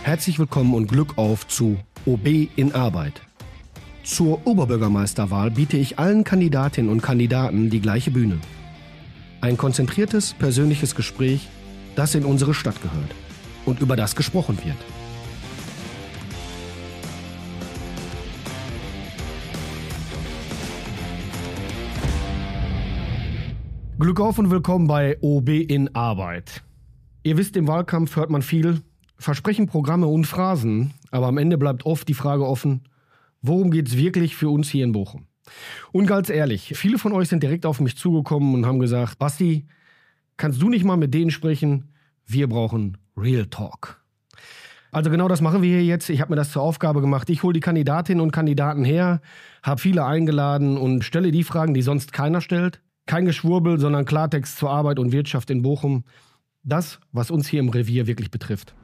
Herzlich willkommen und Glück auf zu OB in Arbeit. Zur Oberbürgermeisterwahl biete ich allen Kandidatinnen und Kandidaten die gleiche Bühne. Ein konzentriertes, persönliches Gespräch, das in unsere Stadt gehört und über das gesprochen wird. Glück auf und willkommen bei OB in Arbeit. Ihr wisst, im Wahlkampf hört man viel, Versprechen, Programme und Phrasen, aber am Ende bleibt oft die Frage offen, worum geht's wirklich für uns hier in Bochum? Und ganz ehrlich, viele von euch sind direkt auf mich zugekommen und haben gesagt, Basti, kannst du nicht mal mit denen sprechen? Wir brauchen Real Talk. Also genau das machen wir hier jetzt. Ich habe mir das zur Aufgabe gemacht. Ich hole die Kandidatinnen und Kandidaten her, habe viele eingeladen und stelle die Fragen, die sonst keiner stellt. Kein Geschwurbel, sondern Klartext zur Arbeit und Wirtschaft in Bochum. Das, was uns hier im Revier wirklich betrifft.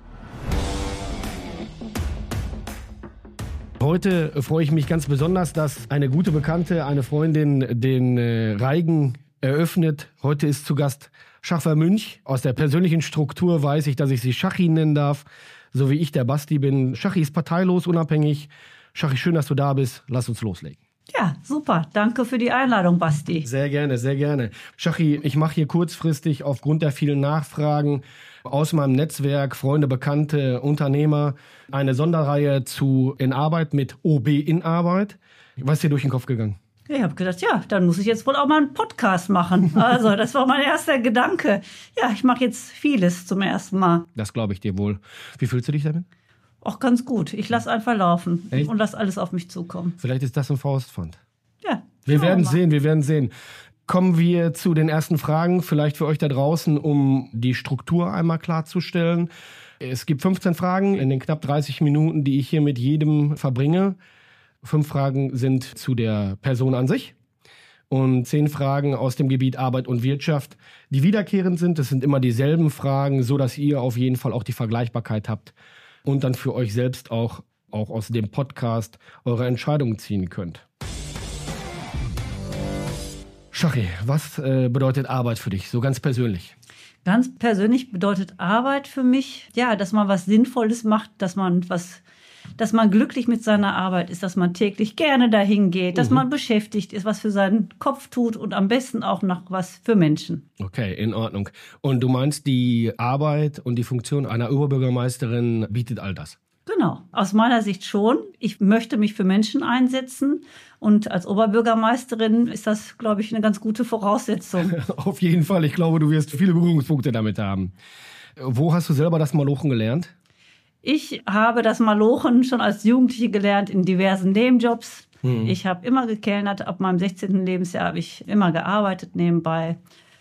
Heute freue ich mich ganz besonders, dass eine gute Bekannte, eine Freundin, den Reigen eröffnet. Heute ist zu Gast Schaffer Münch. Aus der persönlichen Struktur weiß ich, dass ich sie Schachi nennen darf, so wie ich der Basti bin. Schachi ist parteilos, unabhängig. Schachi, schön, dass du da bist. Lass uns loslegen. Ja, super. Danke für die Einladung, Basti. Sehr gerne, sehr gerne. Schachi, ich mache hier kurzfristig aufgrund der vielen Nachfragen aus meinem Netzwerk, Freunde, Bekannte, Unternehmer, eine Sonderreihe zu In Arbeit mit OB in Arbeit. Was ist dir durch den Kopf gegangen? Ich habe gedacht, ja, dann muss ich jetzt wohl auch mal einen Podcast machen. Also, das war mein erster Gedanke. Ja, ich mache jetzt vieles zum ersten Mal. Das glaube ich dir wohl. Wie fühlst du dich damit? Auch ganz gut. Ich lasse einfach laufen. Echt? Und lasse alles auf mich zukommen. Vielleicht ist das ein Faustpfand. Ja. Wir werden sehen. Kommen wir zu den ersten Fragen, vielleicht für euch da draußen, um die Struktur einmal klarzustellen. Es gibt 15 Fragen in den knapp 30 Minuten, die ich hier mit jedem verbringe. 5 Fragen sind zu der Person an sich und 10 Fragen aus dem Gebiet Arbeit und Wirtschaft, die wiederkehrend sind. Das sind immer dieselben Fragen, so dass ihr auf jeden Fall auch die Vergleichbarkeit habt und dann für euch selbst auch aus dem Podcast eure Entscheidungen ziehen könnt. Schachi, was bedeutet Arbeit für dich, so ganz persönlich? Ganz persönlich bedeutet Arbeit für mich, ja, dass man was Sinnvolles macht, dass man glücklich mit seiner Arbeit ist, dass man täglich gerne dahin geht, dass man beschäftigt ist, was für seinen Kopf tut und am besten auch noch was für Menschen. Okay, in Ordnung. Und du meinst, die Arbeit und die Funktion einer Oberbürgermeisterin bietet all das? Genau, aus meiner Sicht schon. Ich möchte mich für Menschen einsetzen und als Oberbürgermeisterin ist das, glaube ich, eine ganz gute Voraussetzung. Auf jeden Fall. Ich glaube, du wirst viele Berührungspunkte damit haben. Wo hast du selber das Malochen gelernt? Ich habe das Malochen schon als Jugendliche gelernt in diversen Nebenjobs. Ich habe immer gekellnert. Ab meinem 16. Lebensjahr habe ich immer gearbeitet nebenbei.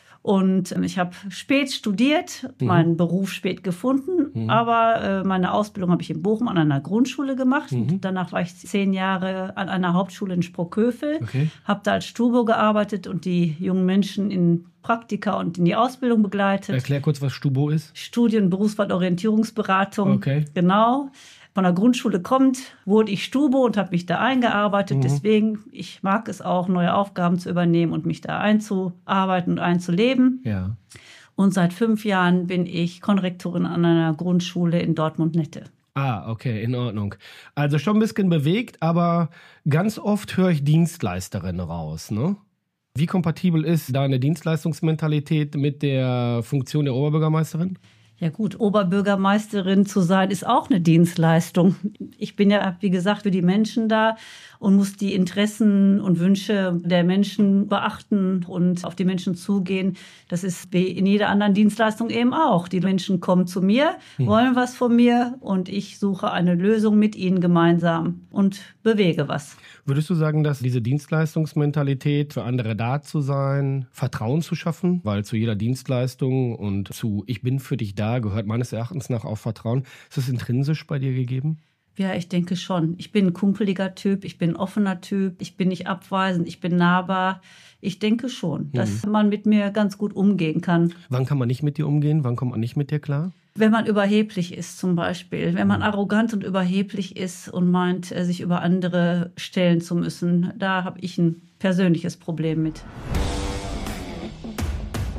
Und ich habe spät studiert, meinen Beruf spät gefunden, aber meine Ausbildung habe ich in Bochum an einer Grundschule gemacht. Danach war ich 10 Jahre an einer Hauptschule in Sprockhövel, habe da als Stubo gearbeitet und die jungen Menschen in Praktika und in die Ausbildung begleitet. Erklär kurz, was Stubo ist. Studien-, Berufswahl-Orientierungsberatung. Okay. Genau. Von der Grundschule wurde ich Stubo und habe mich da eingearbeitet. Deswegen, ich mag es auch, neue Aufgaben zu übernehmen und mich da einzuarbeiten und einzuleben. Ja. Und seit 5 Jahren bin ich Konrektorin an einer Grundschule in Dortmund-Nette. Ah, okay, in Ordnung. Also schon ein bisschen bewegt, aber ganz oft höre ich Dienstleisterin raus, ne? Wie kompatibel ist deine Dienstleistungsmentalität mit der Funktion der Oberbürgermeisterin? Ja gut, Oberbürgermeisterin zu sein, ist auch eine Dienstleistung. Ich bin ja, wie gesagt, für die Menschen da und muss die Interessen und Wünsche der Menschen beachten und auf die Menschen zugehen. Das ist wie in jeder anderen Dienstleistung eben auch. Die Menschen kommen zu mir, wollen was von mir und ich suche eine Lösung mit ihnen gemeinsam und bewege was. Würdest du sagen, dass diese Dienstleistungsmentalität, für andere da zu sein, Vertrauen zu schaffen, weil zu jeder Dienstleistung und zu Ich bin für dich da gehört meines Erachtens nach auch Vertrauen. Ist das intrinsisch bei dir gegeben? Ja, ich denke schon. Ich bin ein kumpeliger Typ, ich bin ein offener Typ, ich bin nicht abweisend, ich bin nahbar. Ich denke schon, dass man mit mir ganz gut umgehen kann. Wann kann man nicht mit dir umgehen? Wann kommt man nicht mit dir klar? Wenn man überheblich ist zum Beispiel, wenn man arrogant und überheblich ist und meint, sich über andere stellen zu müssen, da habe ich ein persönliches Problem mit.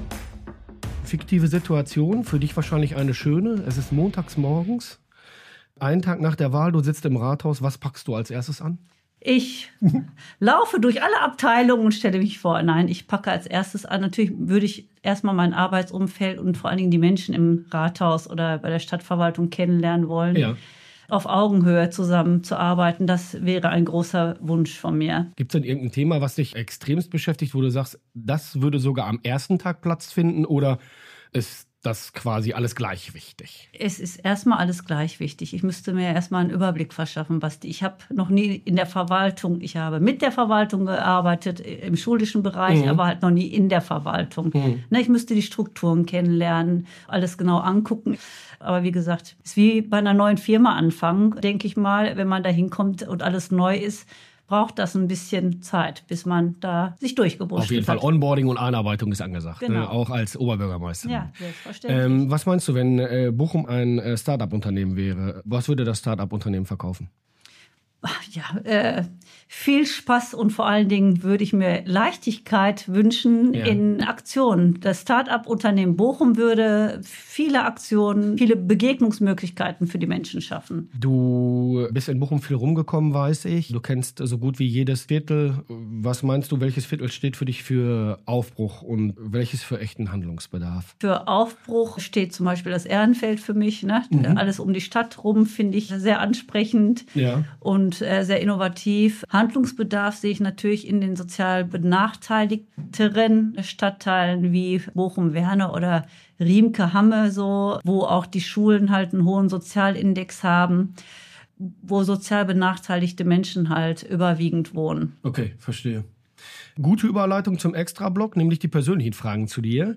Fiktive Situation, für dich wahrscheinlich eine schöne. Es ist montags morgens. Einen Tag nach der Wahl, du sitzt im Rathaus, was packst du als erstes an? Ich laufe durch alle Abteilungen und stelle mich vor. Nein, ich packe als erstes an. Natürlich würde ich erstmal mein Arbeitsumfeld und vor allen Dingen die Menschen im Rathaus oder bei der Stadtverwaltung kennenlernen wollen. Ja. Auf Augenhöhe zusammenzuarbeiten, das wäre ein großer Wunsch von mir. Gibt es denn irgendein Thema, was dich extremst beschäftigt, wo du sagst, das würde sogar am ersten Tag Platz finden, oder ist das quasi alles gleich wichtig? Es ist erstmal alles gleich wichtig. Ich müsste mir erstmal einen Überblick verschaffen, ich habe noch nie in der Verwaltung, ich habe mit der Verwaltung gearbeitet, im schulischen Bereich, aber halt noch nie in der Verwaltung. Ich müsste die Strukturen kennenlernen, alles genau angucken. Aber wie gesagt, es ist wie bei einer neuen Firma anfangen, denke ich mal, wenn man da hinkommt und alles neu ist, braucht das ein bisschen Zeit, bis man da sich durchgeburscht hat. Auf jeden Fall Onboarding und Einarbeitung ist angesagt, genau. Ne? Auch als Oberbürgermeister. Ja, selbstverständlich. Was meinst du, wenn Bochum ein Start-up-Unternehmen wäre? Was würde das Start-up-Unternehmen verkaufen? Ja, viel Spaß und vor allen Dingen würde ich mir Leichtigkeit wünschen in Aktionen. Das Start-up-Unternehmen Bochum würde viele Aktionen, viele Begegnungsmöglichkeiten für die Menschen schaffen. Du bist in Bochum viel rumgekommen, weiß ich. Du kennst so gut wie jedes Viertel. Was meinst du, welches Viertel steht für dich für Aufbruch und welches für echten Handlungsbedarf? Für Aufbruch steht zum Beispiel das Ehrenfeld für mich. Ne? Alles um die Stadt rum finde ich sehr ansprechend. Ja. Und sehr innovativ. Handlungsbedarf sehe ich natürlich in den sozial benachteiligteren Stadtteilen wie Bochum-Werne oder Riemke-Hamme, so, wo auch die Schulen halt einen hohen Sozialindex haben, wo sozial benachteiligte Menschen halt überwiegend wohnen. Okay, verstehe. Gute Überleitung zum Extrablock, nämlich die persönlichen Fragen zu dir.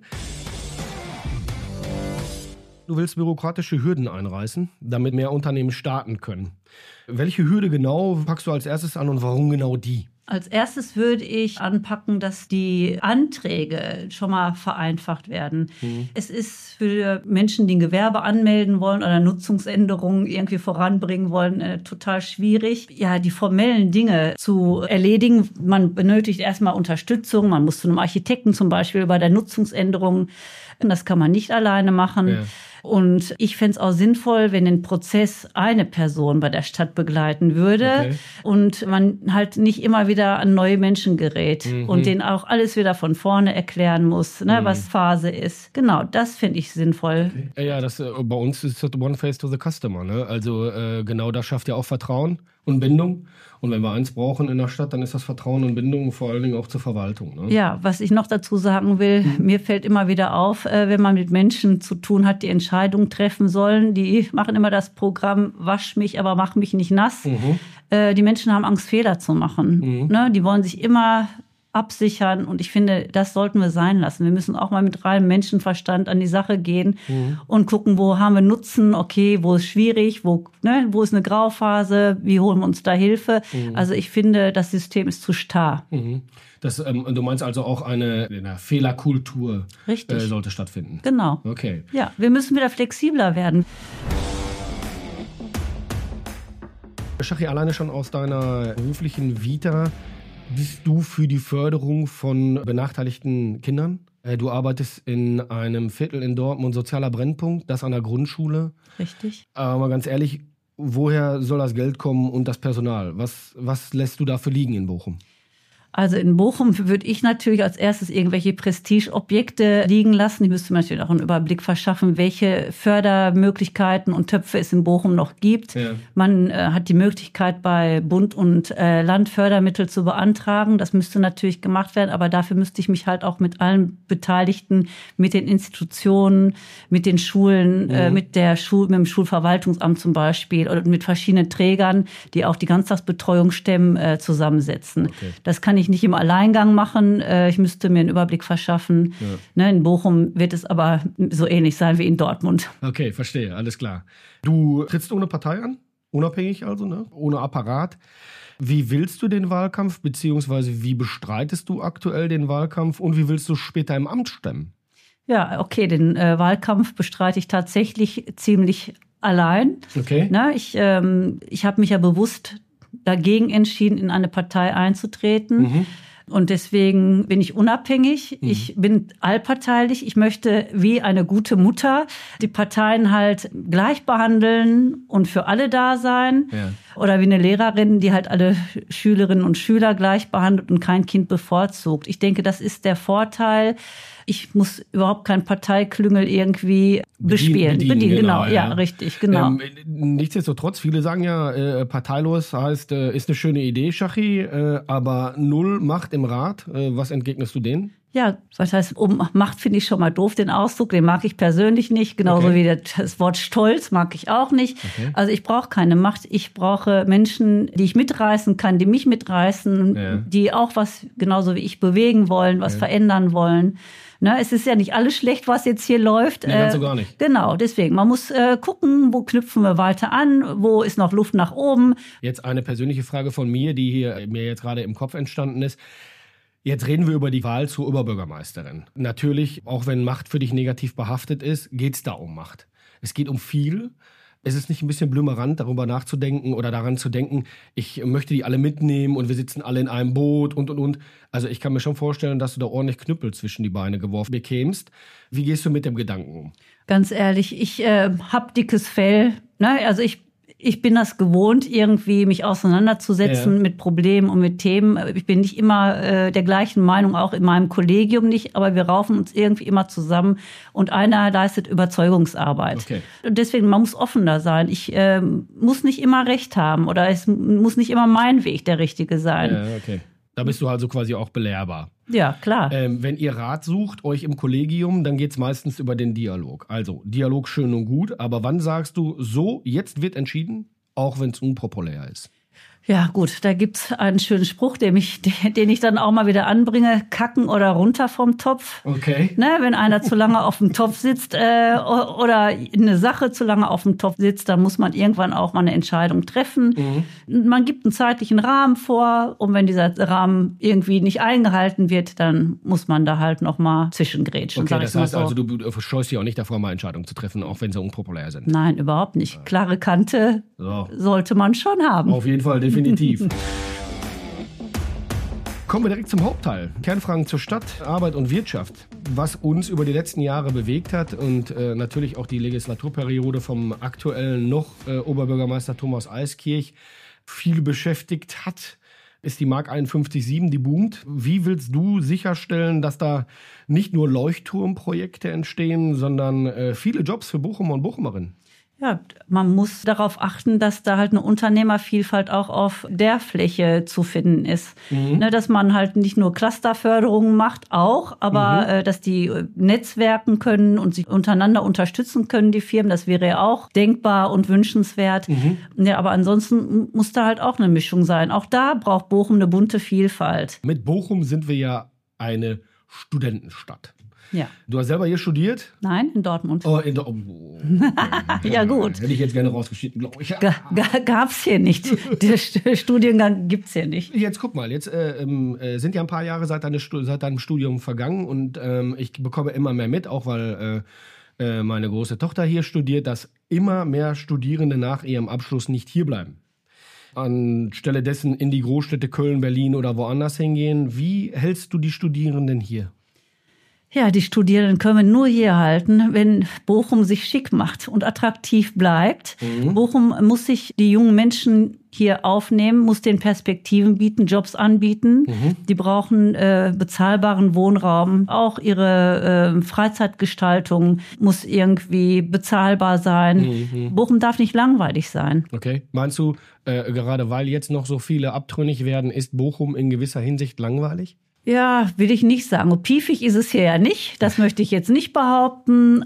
Du willst bürokratische Hürden einreißen, damit mehr Unternehmen starten können. Welche Hürde genau packst du als erstes an und warum genau die? Als erstes würde ich anpacken, dass die Anträge schon mal vereinfacht werden. Es ist für Menschen, die ein Gewerbe anmelden wollen oder Nutzungsänderungen irgendwie voranbringen wollen, total schwierig, ja, die formellen Dinge zu erledigen. Man benötigt erstmal Unterstützung. Man muss zu einem Architekten zum Beispiel bei der Nutzungsänderung. Das kann man nicht alleine machen. Ja. Und ich fände es auch sinnvoll, wenn den Prozess eine Person bei der Stadt begleiten würde und man halt nicht immer wieder an neue Menschen gerät und denen auch alles wieder von vorne erklären muss, ne, was Phase ist. Genau, das finde ich sinnvoll. Okay. Ja, bei uns ist das One Face to the Customer. Ne? Also genau das schafft ja auch Vertrauen und Bindung. Und wenn wir eins brauchen in der Stadt, dann ist das Vertrauen und Bindung, vor allen Dingen auch zur Verwaltung. Ne? Ja, was ich noch dazu sagen will, mir fällt immer wieder auf, wenn man mit Menschen zu tun hat, die Entscheidungen treffen sollen, die machen immer das Programm, wasch mich, aber mach mich nicht nass. Die Menschen haben Angst, Fehler zu machen. Ne? Die wollen sich immer absichern und ich finde, das sollten wir sein lassen. Wir müssen auch mal mit reinem Menschenverstand an die Sache gehen und gucken, wo haben wir Nutzen, okay, wo ist schwierig, wo ist eine Grauphase, wie holen wir uns da Hilfe. Also ich finde, das System ist zu starr. Du meinst also auch eine Fehlerkultur sollte stattfinden? Genau. Okay. Ja, wir müssen wieder flexibler werden. Schachi, alleine schon aus deiner beruflichen Vita bist du für die Förderung von benachteiligten Kindern? Du arbeitest in einem Viertel in Dortmund, sozialer Brennpunkt, das an der Grundschule. Richtig. Aber mal ganz ehrlich, woher soll das Geld kommen und das Personal? Was lässt du dafür liegen in Bochum? Also in Bochum würde ich natürlich als erstes irgendwelche Prestigeobjekte liegen lassen. Ich müsste mir natürlich auch einen Überblick verschaffen, welche Fördermöglichkeiten und Töpfe es in Bochum noch gibt. Ja. Man hat die Möglichkeit, bei Bund und Land Fördermittel zu beantragen. Das müsste natürlich gemacht werden, aber dafür müsste ich mich halt auch mit allen Beteiligten, mit den Institutionen, mit den Schulen, mit dem Schulverwaltungsamt zum Beispiel oder mit verschiedenen Trägern, die auch die Ganztagsbetreuung stemmen, zusammensetzen. Okay. Das kann ich nicht im Alleingang machen. Ich müsste mir einen Überblick verschaffen. Ja. In Bochum wird es aber so ähnlich sein wie in Dortmund. Okay, verstehe, alles klar. Du trittst ohne Partei an? Unabhängig also, ne? Ohne Apparat. Wie willst du den Wahlkampf, beziehungsweise wie bestreitest du aktuell den Wahlkampf und wie willst du später im Amt stemmen? Ja, okay, den Wahlkampf bestreite ich tatsächlich ziemlich allein. Okay. Ich habe mich ja bewusst dagegen entschieden, in eine Partei einzutreten. Und deswegen bin ich unabhängig. Ich bin allparteilich. Ich möchte wie eine gute Mutter die Parteien halt gleich behandeln und für alle da sein. Ja. Oder wie eine Lehrerin, die halt alle Schülerinnen und Schüler gleich behandelt und kein Kind bevorzugt. Ich denke, das ist der Vorteil. Ich muss überhaupt kein Parteiklüngel irgendwie bespielen. Bedienen, genau. Ja, richtig, genau. Nichtsdestotrotz, viele sagen ja, parteilos heißt, ist eine schöne Idee, Schachi, aber null Macht im Rat. Was entgegnest du denen? Ja, was heißt, Macht finde ich schon mal doof, den Ausdruck, den mag ich persönlich nicht. Genauso wie das Wort Stolz mag ich auch nicht. Okay. Also ich brauche keine Macht, ich brauche Menschen, die ich mitreißen kann, die mich mitreißen, die auch was genauso wie ich bewegen wollen, was verändern wollen. Ne, es ist ja nicht alles schlecht, was jetzt hier läuft. Nee, ganz so gar nicht. Genau, deswegen. Man muss gucken, wo knüpfen wir weiter an, wo ist noch Luft nach oben. Jetzt eine persönliche Frage von mir, die hier mir jetzt gerade im Kopf entstanden ist. Jetzt reden wir über die Wahl zur Oberbürgermeisterin. Natürlich, auch wenn Macht für dich negativ behaftet ist, geht es da um Macht. Es geht um viel. Es ist nicht ein bisschen blümerant, darüber nachzudenken oder daran zu denken, ich möchte die alle mitnehmen und wir sitzen alle in einem Boot und. Also ich kann mir schon vorstellen, dass du da ordentlich Knüppel zwischen die Beine geworfen bekämst. Wie gehst du mit dem Gedanken um? Ganz ehrlich, ich habe dickes Fell. Ne? Also ich bin das gewohnt, irgendwie mich auseinanderzusetzen mit Problemen und mit Themen. Ich bin nicht immer der gleichen Meinung, auch in meinem Kollegium nicht, aber wir raufen uns irgendwie immer zusammen und einer leistet Überzeugungsarbeit. Okay. Und deswegen, man muss offener sein. Ich muss nicht immer recht haben oder es muss nicht immer mein Weg der richtige sein. Ja, okay. Da bist du also quasi auch belehrbar. Ja, klar. Wenn ihr Rat sucht, euch im Kollegium, dann geht's meistens über den Dialog. Also, Dialog schön und gut, aber wann sagst du, so, jetzt wird entschieden, auch wenn es unpopulär ist? Ja, gut, da gibt's einen schönen Spruch, den ich dann auch mal wieder anbringe: Kacken oder runter vom Topf. Okay. Ne, wenn einer zu lange auf dem Topf sitzt oder eine Sache zu lange auf dem Topf sitzt, dann muss man irgendwann auch mal eine Entscheidung treffen. Man gibt einen zeitlichen Rahmen vor und wenn dieser Rahmen irgendwie nicht eingehalten wird, dann muss man da halt noch mal zwischengrätschen. Okay, das heißt also, du scheust dich auch nicht davor, mal Entscheidungen zu treffen, auch wenn sie unpopulär sind? Nein, überhaupt nicht. Klare Kante sollte man schon haben. Auf jeden Fall, definitiv. Kommen wir direkt zum Hauptteil. Kernfragen zur Stadt, Arbeit und Wirtschaft. Was uns über die letzten Jahre bewegt hat und natürlich auch die Legislaturperiode vom aktuellen noch Oberbürgermeister Thomas Eiskirch viel beschäftigt hat, ist die Mark 51.7, die boomt. Wie willst du sicherstellen, dass da nicht nur Leuchtturmprojekte entstehen, sondern viele Jobs für Bochumer und Bochumerinnen? Ja, man muss darauf achten, dass da halt eine Unternehmervielfalt auch auf der Fläche zu finden ist. Ne, dass man halt nicht nur Clusterförderungen macht, auch, aber dass die netzwerken können und sich untereinander unterstützen können, die Firmen. Das wäre ja auch denkbar und wünschenswert. Ja, aber ansonsten muss da halt auch eine Mischung sein. Auch da braucht Bochum eine bunte Vielfalt. Mit Bochum sind wir ja eine Studentenstadt. Ja. Du hast selber hier studiert? Nein, in Dortmund. Oh, in Dortmund. Ja, gut. Hätte ich jetzt gerne rausgeschnitten, glaube ich. Gab's hier nicht. Der Studiengang gibt's hier nicht. Jetzt guck mal, jetzt sind ja ein paar Jahre seit deinem Studium vergangen und ich bekomme immer mehr mit, auch weil meine große Tochter hier studiert, dass immer mehr Studierende nach ihrem Abschluss nicht hier bleiben. Anstelle dessen in die Großstädte Köln, Berlin oder woanders hingehen. Wie hältst du die Studierenden hier? Ja, die Studierenden können wir nur hier halten, wenn Bochum sich schick macht und attraktiv bleibt. Bochum muss sich die jungen Menschen hier aufnehmen, muss den Perspektiven bieten, Jobs anbieten. Die brauchen bezahlbaren Wohnraum. Auch ihre Freizeitgestaltung muss irgendwie bezahlbar sein. Bochum darf nicht langweilig sein. Okay. Meinst du, gerade weil jetzt noch so viele abtrünnig werden, ist Bochum in gewisser Hinsicht langweilig? Ja, will ich nicht sagen. Und piefig ist es hier ja nicht. Das möchte ich jetzt nicht behaupten.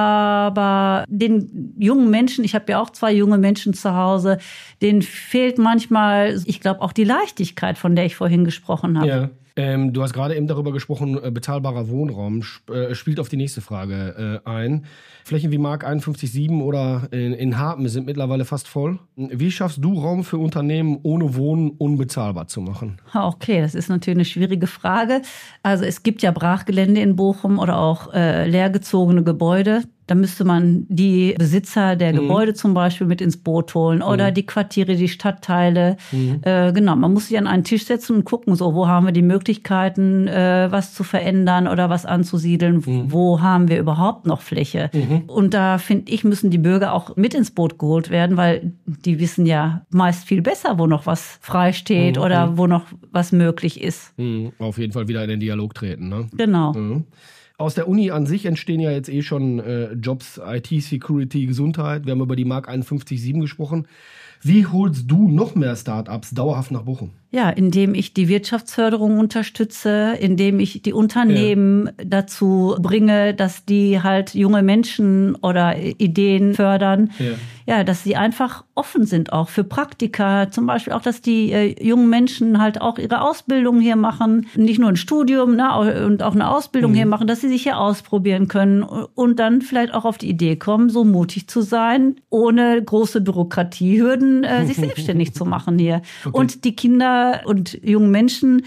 Aber den jungen Menschen, ich habe ja auch 2 junge Menschen zu Hause, denen fehlt manchmal, ich glaube, auch die Leichtigkeit, von der ich vorhin gesprochen habe. Ja. Du hast gerade eben darüber gesprochen, bezahlbarer Wohnraum spielt auf die nächste Frage ein. Flächen wie Mark 51.7 oder in Harpen sind mittlerweile fast voll. Wie schaffst du Raum für Unternehmen ohne Wohnen unbezahlbar zu machen? Okay, das ist natürlich eine schwierige Frage. Also es gibt ja Brachgelände in Bochum oder auch leergezogene Gebäude. Da müsste man die Besitzer der Gebäude zum Beispiel mit ins Boot holen oder die Quartiere, die Stadtteile. Genau, man muss sich an einen Tisch setzen und gucken, so, wo haben wir die Möglichkeiten, was zu verändern oder was anzusiedeln, wo haben wir überhaupt noch Fläche. Und da, finde ich, müssen die Bürger auch mit ins Boot geholt werden, weil die wissen ja meist viel besser, wo noch was frei steht oder wo noch was möglich ist. Auf jeden Fall wieder in den Dialog treten, ne? Genau. Aus der Uni an sich entstehen ja jetzt schon Jobs, IT, Security, Gesundheit. Wir haben über die Mark 51.7 gesprochen. Wie holst du noch mehr Startups dauerhaft nach Bochum? Ja, indem ich die Wirtschaftsförderung unterstütze, indem ich die Unternehmen dazu bringe, dass die halt junge Menschen oder Ideen fördern. Ja, dass sie einfach offen sind auch für Praktika. Zum Beispiel auch, dass die jungen Menschen halt auch ihre Ausbildung hier machen. Nicht nur ein Studium, ne, und auch eine Ausbildung hier machen, dass sie sich hier ausprobieren können und dann vielleicht auch auf die Idee kommen, so mutig zu sein, ohne große Bürokratiehürden sich selbstständig zu machen hier. Okay. Und die Kinder und jungen Menschen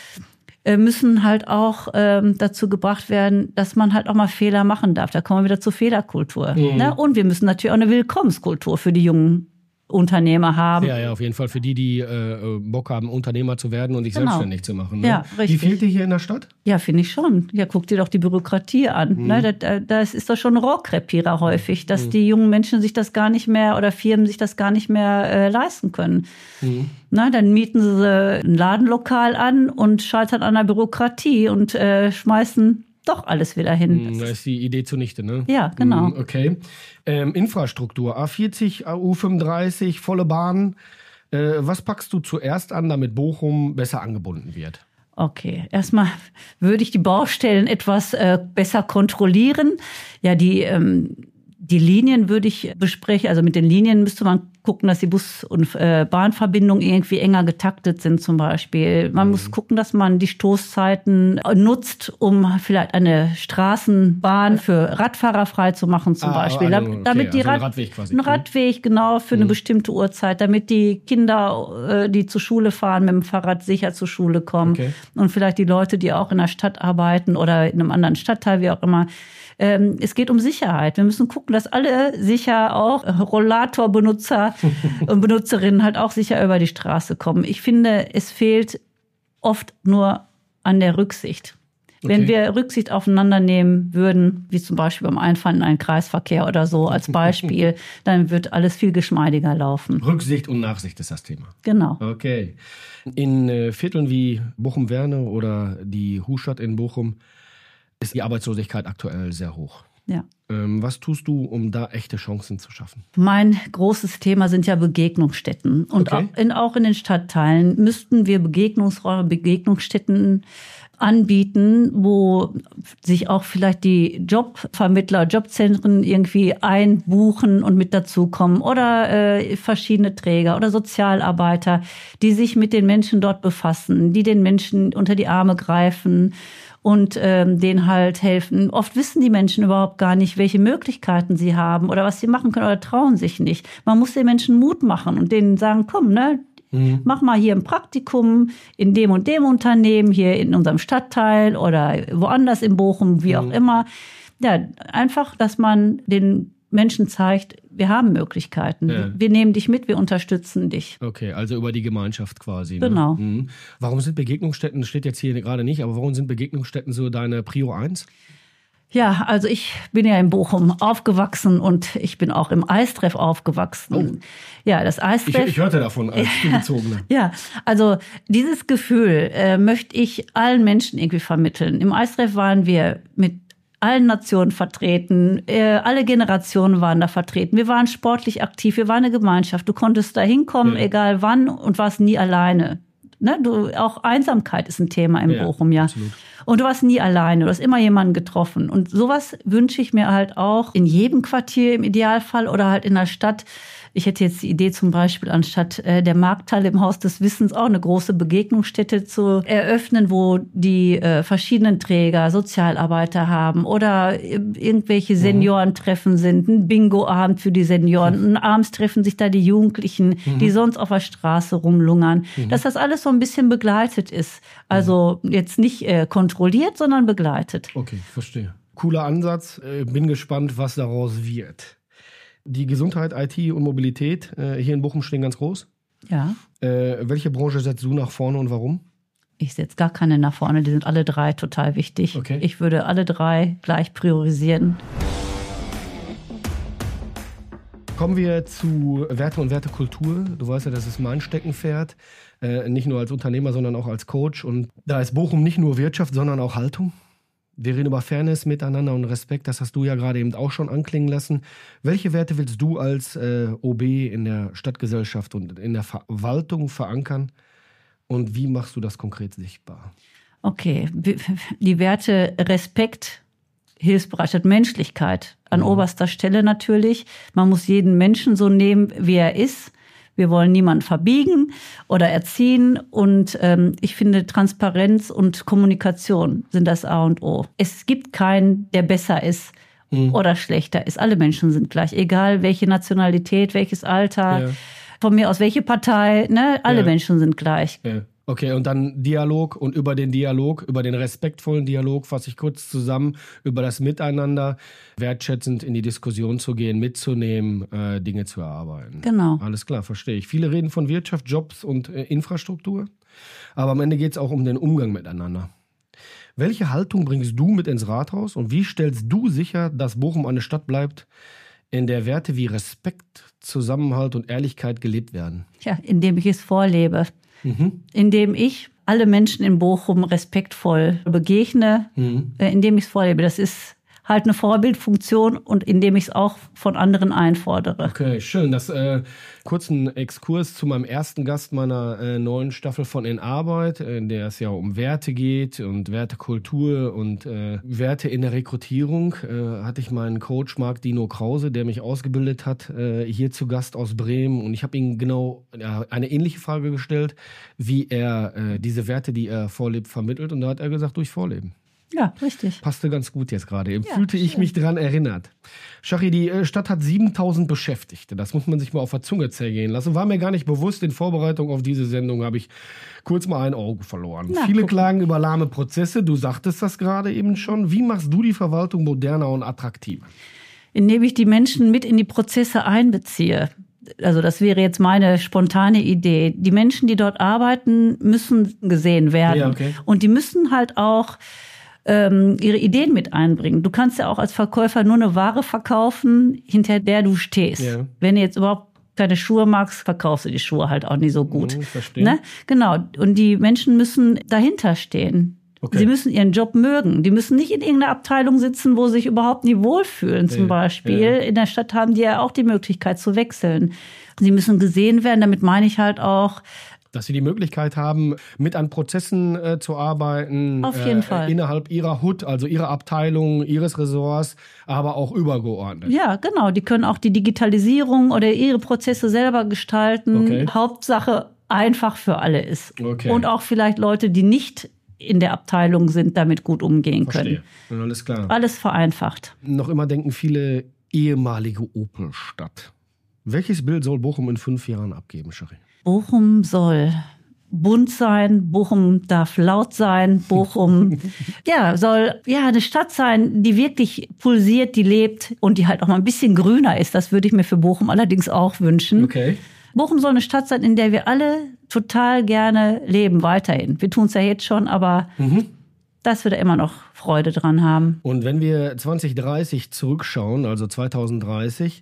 müssen halt auch dazu gebracht werden, dass man halt auch mal Fehler machen darf. Da kommen wir wieder zur Fehlerkultur. Ne? Und wir müssen natürlich auch eine Willkommenskultur für die jungen Unternehmer haben. Ja, auf jeden Fall für die Bock haben, Unternehmer zu werden und sich selbstständig zu machen. Ne? Ja, richtig. Wie fehlt dir hier in der Stadt? Ja, finde ich schon. Ja, guck dir doch die Bürokratie an. Ne? Das ist doch schon ein Rohrkrepierer häufig, dass die jungen Menschen sich das gar nicht mehr oder Firmen sich das gar nicht mehr leisten können. Na, dann mieten sie ein Ladenlokal an und scheitern an der Bürokratie und schmeißen doch alles wieder hin. Da ist die Idee zunichte, ne? Ja, genau. Okay. Infrastruktur, A40, U35, volle Bahn. Was packst du zuerst an, damit Bochum besser angebunden wird? Okay, erstmal würde ich die Baustellen etwas besser kontrollieren. Ja, die Linien würde ich besprechen. Also mit den Linien müsste man gucken, dass die Bus- und Bahnverbindungen irgendwie enger getaktet sind zum Beispiel. Man muss gucken, dass man die Stoßzeiten nutzt, um vielleicht eine Straßenbahn für Radfahrer frei zu machen zum Beispiel. Damit die ein Radweg quasi. Ein Radweg, genau, für eine bestimmte Uhrzeit, damit die Kinder, die zur Schule fahren, mit dem Fahrrad sicher zur Schule kommen. Okay. Und vielleicht die Leute, die auch in der Stadt arbeiten oder in einem anderen Stadtteil, wie auch immer. Es geht um Sicherheit. Wir müssen gucken, dass alle sicher auch Rollatorbenutzer und Benutzerinnen halt auch sicher über die Straße kommen. Ich finde, es fehlt oft nur an der Rücksicht. Okay. Wenn wir Rücksicht aufeinander nehmen würden, wie zum Beispiel beim Einfahren in einen Kreisverkehr oder so als Beispiel, dann wird alles viel geschmeidiger laufen. Rücksicht und Nachsicht ist das Thema. Genau. Okay. In Vierteln wie Bochum-Werne oder die Hustadt in Bochum ist die Arbeitslosigkeit aktuell sehr hoch. Ja. Was tust du, um da echte Chancen zu schaffen? Mein großes Thema sind ja Begegnungsstätten. Und auch in den Stadtteilen müssten wir Begegnungsräume, Begegnungsstätten anbieten, wo sich auch vielleicht die Jobvermittler, Jobzentren irgendwie einbuchen und mit dazukommen oder verschiedene Träger oder Sozialarbeiter, die sich mit den Menschen dort befassen, die den Menschen unter die Arme greifen und denen halt helfen. Oft wissen die Menschen überhaupt gar nicht, welche Möglichkeiten sie haben oder was sie machen können oder trauen sich nicht. Man muss den Menschen Mut machen und denen sagen, komm, ne, mach mal hier ein Praktikum in dem und dem Unternehmen, hier in unserem Stadtteil oder woanders in Bochum, wie auch immer. Ja, einfach, dass man den Menschen zeigt, wir haben Möglichkeiten. Ja. Wir nehmen dich mit, wir unterstützen dich. Okay, also über die Gemeinschaft quasi. Genau. Ne? Warum sind Begegnungsstätten, das steht jetzt hier gerade nicht, aber warum sind Begegnungsstätten so deine Prio 1? Ja, also ich bin ja in Bochum aufgewachsen und ich bin auch im Eistreff aufgewachsen. Oh. Ja, das Eistreff. Ich hörte davon als Zugezogener. Ja, also dieses Gefühl möchte ich allen Menschen irgendwie vermitteln. Im Eistreff waren wir mit allen Nationen vertreten, alle Generationen waren da vertreten. Wir waren sportlich aktiv, wir waren eine Gemeinschaft. Du konntest da hinkommen, egal wann, und warst nie alleine. Ne? Auch Einsamkeit ist ein Thema in Bochum, ja. Absolut. Und du warst nie alleine, du hast immer jemanden getroffen. Und sowas wünsche ich mir halt auch in jedem Quartier im Idealfall oder halt in der Stadt. Ich hätte jetzt die Idee zum Beispiel, anstatt der Markthalle im Haus des Wissens auch eine große Begegnungsstätte zu eröffnen, wo die verschiedenen Träger, Sozialarbeiter haben oder irgendwelche Seniorentreffen sind, ein Bingo-Abend für die Senioren, und abends treffen sich da die Jugendlichen, die sonst auf der Straße rumlungern, dass das alles so ein bisschen begleitet ist. Also jetzt nicht kontrolliert, sondern begleitet. Okay, verstehe. Cooler Ansatz. Bin gespannt, was daraus wird. Die Gesundheit, IT und Mobilität hier in Bochum stehen ganz groß. Ja. Welche Branche setzt du nach vorne und warum? Ich setze gar keine nach vorne, die sind alle drei total wichtig. Okay. Ich würde alle drei gleich priorisieren. Kommen wir zu Werte und Wertekultur. Du weißt ja, das ist mein Steckenpferd. Nicht nur als Unternehmer, sondern auch als Coach. Und da ist Bochum nicht nur Wirtschaft, sondern auch Haltung. Wir reden über Fairness, Miteinander und Respekt. Das hast du ja gerade eben auch schon anklingen lassen. Welche Werte willst du als OB in der Stadtgesellschaft und in der Verwaltung verankern? Und wie machst du das konkret sichtbar? Okay, die Werte Respekt, Hilfsbereitschaft, Menschlichkeit an oberster Stelle natürlich. Man muss jeden Menschen so nehmen, wie er ist. Wir wollen niemanden verbiegen oder erziehen. Und ich finde, Transparenz und Kommunikation sind das A und O. Es gibt keinen, der besser ist oder schlechter ist. Alle Menschen sind gleich, egal welche Nationalität, welches Alter. Ja. Von mir aus welche Partei, ne? Alle Menschen sind gleich. Ja. Okay, und dann Dialog und über den Dialog, über den respektvollen Dialog fasse ich kurz zusammen, über das Miteinander, wertschätzend in die Diskussion zu gehen, mitzunehmen, Dinge zu erarbeiten. Genau. Alles klar, verstehe ich. Viele reden von Wirtschaft, Jobs und Infrastruktur, aber am Ende geht es auch um den Umgang miteinander. Welche Haltung bringst du mit ins Rathaus und wie stellst du sicher, dass Bochum eine Stadt bleibt, in der Werte wie Respekt, Zusammenhalt und Ehrlichkeit gelebt werden? Ja, indem ich es vorlebe. Indem ich alle Menschen in Bochum respektvoll begegne, indem ich es vorlebe. Das ist halt eine Vorbildfunktion und indem ich es auch von anderen einfordere. Okay, schön. Das kurzen Exkurs zu meinem ersten Gast meiner neuen Staffel von In Arbeit, in der es ja um Werte geht und Wertekultur und Werte in der Rekrutierung. Hatte ich meinen Coach Marc Dino Krause, der mich ausgebildet hat, hier zu Gast aus Bremen. Und ich habe ihm genau eine ähnliche Frage gestellt, wie er diese Werte, die er vorlebt, vermittelt. Und da hat er gesagt, durch Vorleben. Ja, richtig. Passte ganz gut jetzt gerade. Eben fühlte ich mich dran erinnert. Shachi, die Stadt hat 7.000 Beschäftigte. Das muss man sich mal auf der Zunge zergehen lassen. War mir gar nicht bewusst. In Vorbereitung auf diese Sendung habe ich kurz mal ein Auge verloren. Viele klagen über lahme Prozesse. Du sagtest das gerade eben schon. Wie machst du die Verwaltung moderner und attraktiver? Indem ich die Menschen mit in die Prozesse einbeziehe. Also das wäre jetzt meine spontane Idee. Die Menschen, die dort arbeiten, müssen gesehen werden. Ja, okay. Und die müssen halt auch ihre Ideen mit einbringen. Du kannst ja auch als Verkäufer nur eine Ware verkaufen, hinter der du stehst. Ja. Wenn du jetzt überhaupt keine Schuhe magst, verkaufst du die Schuhe halt auch nicht so gut. Verstehe. Ne? Genau. Und die Menschen müssen dahinter stehen. Okay. Sie müssen ihren Job mögen. Die müssen nicht in irgendeiner Abteilung sitzen, wo sie sich überhaupt nie wohlfühlen, zum Beispiel. Ja. In der Stadt haben die ja auch die Möglichkeit zu wechseln. Sie müssen gesehen werden. Damit meine ich halt auch, dass sie die Möglichkeit haben, mit an Prozessen zu arbeiten. Auf jeden Fall. Innerhalb ihrer Hut, also ihrer Abteilung, ihres Ressorts, aber auch übergeordnet. Ja, genau. Die können auch die Digitalisierung oder ihre Prozesse selber gestalten. Okay. Hauptsache einfach für alle ist. Okay. Und auch vielleicht Leute, die nicht in der Abteilung sind, damit gut umgehen können. Verstehe. Alles klar. Alles vereinfacht. Noch immer denken viele ehemalige Opel-Stadt. Welches Bild soll Bochum in 5 Jahren abgeben, Shachi? Bochum soll bunt sein, Bochum darf laut sein, Bochum soll eine Stadt sein, die wirklich pulsiert, die lebt und die halt auch mal ein bisschen grüner ist. Das würde ich mir für Bochum allerdings auch wünschen. Okay. Bochum soll eine Stadt sein, in der wir alle total gerne leben, weiterhin. Wir tun es ja jetzt schon, aber dass wir da immer noch Freude dran haben. Und wenn wir 2030 zurückschauen, also 2030,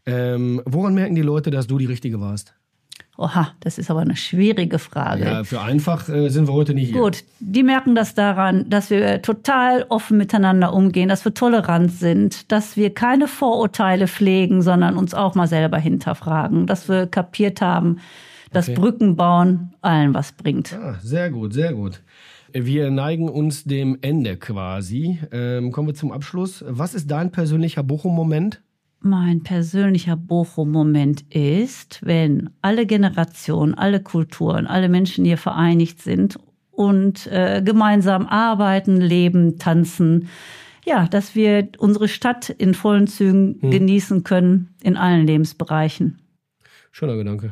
woran merken die Leute, dass du die Richtige warst? Oha, das ist aber eine schwierige Frage. Ja, für einfach sind wir heute nicht hier. Gut, die merken das daran, dass wir total offen miteinander umgehen, dass wir tolerant sind, dass wir keine Vorurteile pflegen, sondern uns auch mal selber hinterfragen, dass wir kapiert haben, dass Brücken bauen allen was bringt. Ah, sehr gut, sehr gut. Wir neigen uns dem Ende quasi. Kommen wir zum Abschluss. Was ist dein persönlicher Bochum-Moment? Mein persönlicher Bochum-Moment ist, wenn alle Generationen, alle Kulturen, alle Menschen hier vereinigt sind und gemeinsam arbeiten, leben, tanzen. Ja, dass wir unsere Stadt in vollen Zügen genießen können in allen Lebensbereichen. Schöner Gedanke.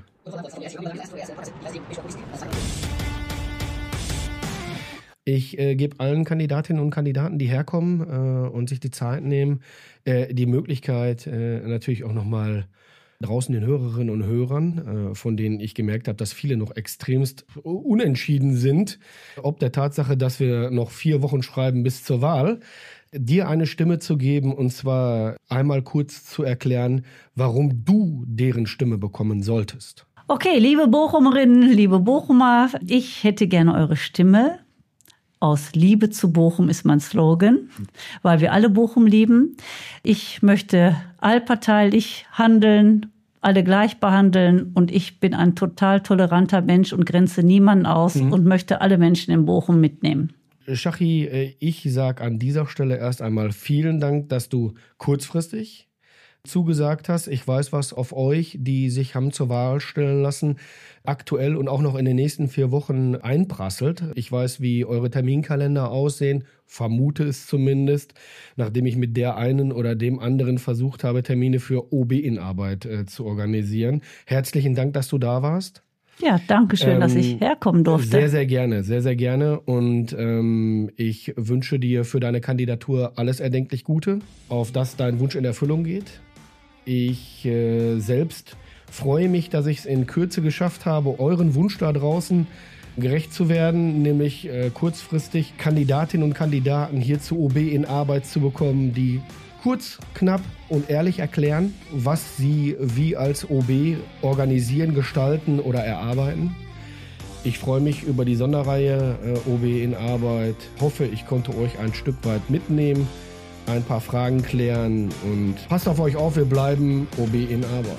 Ich gebe allen Kandidatinnen und Kandidaten, die herkommen und sich die Zeit nehmen, die Möglichkeit, natürlich auch nochmal draußen den Hörerinnen und Hörern, von denen ich gemerkt habe, dass viele noch extremst unentschieden sind, ob der Tatsache, dass wir noch 4 Wochen schreiben bis zur Wahl, dir eine Stimme zu geben und zwar einmal kurz zu erklären, warum du deren Stimme bekommen solltest. Okay, liebe Bochumerinnen, liebe Bochumer, ich hätte gerne eure Stimme. Aus Liebe zu Bochum ist mein Slogan, weil wir alle Bochum lieben. Ich möchte allparteilich handeln, alle gleich behandeln und ich bin ein total toleranter Mensch und grenze niemanden aus und möchte alle Menschen in Bochum mitnehmen. Schachi, ich sage an dieser Stelle erst einmal vielen Dank, dass du kurzfristig zugesagt hast. Ich weiß, was auf euch, die sich haben zur Wahl stellen lassen, aktuell und auch noch in den nächsten 4 Wochen einprasselt. Ich weiß, wie eure Terminkalender aussehen, vermute es zumindest, nachdem ich mit der einen oder dem anderen versucht habe, Termine für OB in Arbeit zu organisieren. Herzlichen Dank, dass du da warst. Ja, danke schön, dass ich herkommen durfte. Sehr, sehr gerne, sehr, sehr gerne. Und ich wünsche dir für deine Kandidatur alles erdenklich Gute, auf dass dein Wunsch in Erfüllung geht. Ich selbst freue mich, dass ich es in Kürze geschafft habe, euren Wunsch da draußen gerecht zu werden, nämlich kurzfristig Kandidatinnen und Kandidaten hier zu OB in Arbeit zu bekommen, die kurz, knapp und ehrlich erklären, was sie wie als OB organisieren, gestalten oder erarbeiten. Ich freue mich über die Sonderreihe OB in Arbeit. Hoffe, ich konnte euch ein Stück weit mitnehmen, ein paar Fragen klären und passt auf euch auf, wir bleiben OB in Arbeit.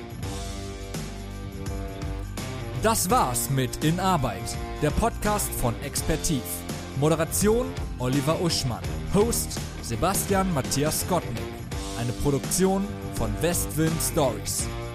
Das war's mit In Arbeit, der Podcast von Expertiv. Moderation Oliver Uschmann. Host Sebastian Matthias Gottlieb. Eine Produktion von Westwind Stories.